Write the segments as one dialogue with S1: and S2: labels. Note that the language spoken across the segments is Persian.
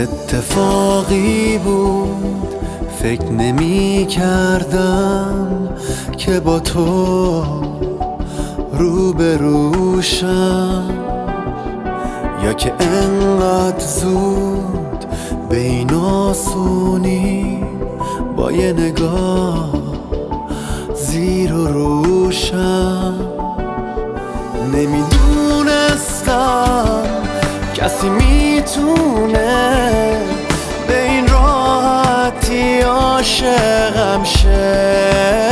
S1: اتفاقی بود، فکر نمی کردم که با تو روبروشم، یا که انقدر زود به این آسونی با یه نگاه زیر و روشم. نمیدونستم کسی میتونه به این راحتی عاشقم شه،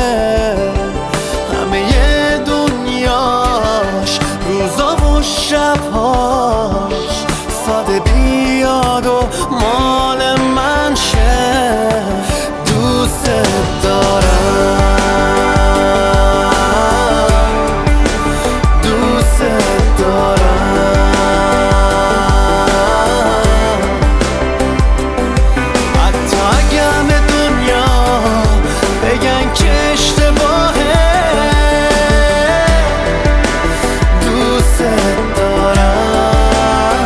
S1: همه دنیاش روزا و شبهاش ساده بیاد و مال من شه. دوست دارم، دوست دارم، حتی اگه همه دنیا بگن که اشتباهه. دوست دارم.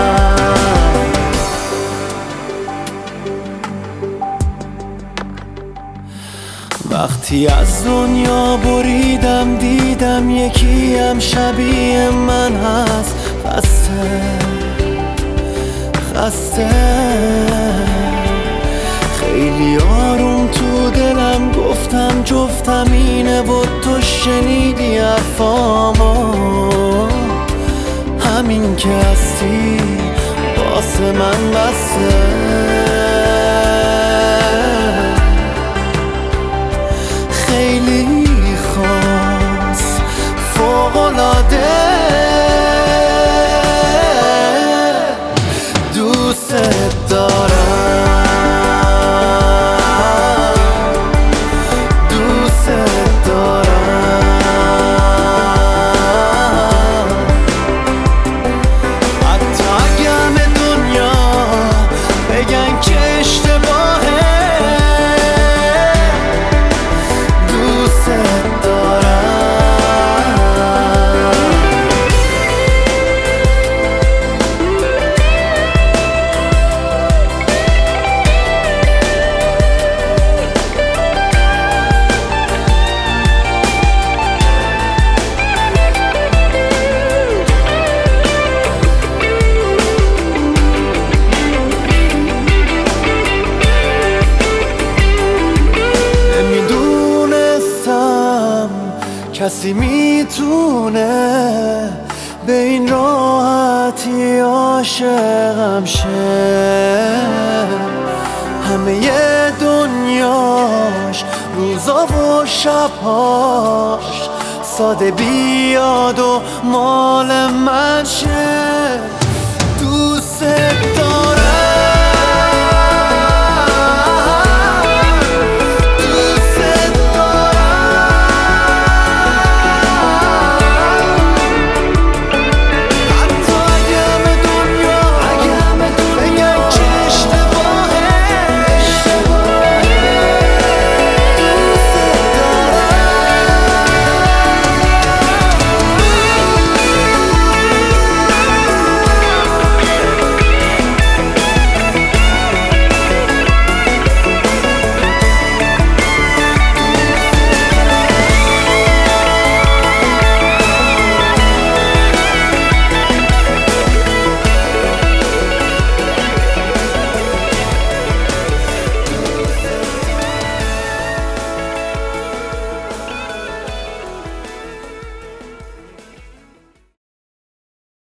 S1: وقتی از دنیا بریدم دیدم یکی هم شبیه من هست، خسته خیلی آروم تو دلم گفتم جفتم اینه و تو شنیدی حرفامو. همین که هستی واسه من بسه، خیلی خاص فوق‌العاده. دوست دارم، دوست دارم، حتی اگه همه دنیا بگن که اشتباهه. دوست دارم. کسی میتونه به این راحتی عاشقم شه، همه دنیاش روزا و شبهاش ساده بیاد و مال من شه. دوست